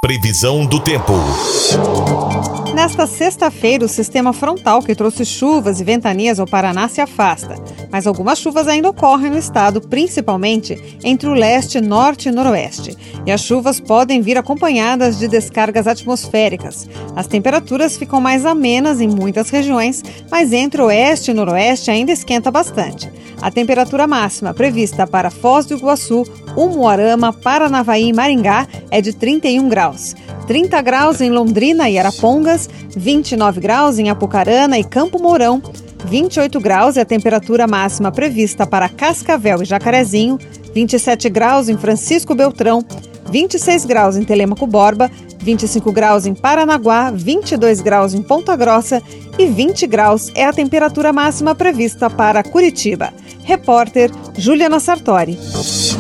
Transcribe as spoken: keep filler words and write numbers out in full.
Previsão do tempo. Nesta sexta-feira, o sistema frontal que trouxe chuvas e ventanias ao Paraná se afasta, mas algumas chuvas ainda ocorrem no estado, principalmente entre o leste, norte e noroeste. E as chuvas podem vir acompanhadas de descargas atmosféricas. As temperaturas ficam mais amenas em muitas regiões, mas entre oeste e noroeste ainda esquenta bastante. A temperatura máxima prevista para Foz do Iguaçu, Umuarama, Paranavaí e Maringá é de trinta e um graus. trinta graus em Londrina e Arapongas, vinte e nove graus em Apucarana e Campo Mourão, vinte e oito graus é a temperatura máxima prevista para Cascavel e Jacarezinho, vinte e sete graus em Francisco Beltrão, vinte e seis graus em Telêmaco Borba, vinte e cinco graus em Paranaguá, vinte e dois graus em Ponta Grossa e vinte graus é a temperatura máxima prevista para Curitiba. Repórter Juliana Sartori.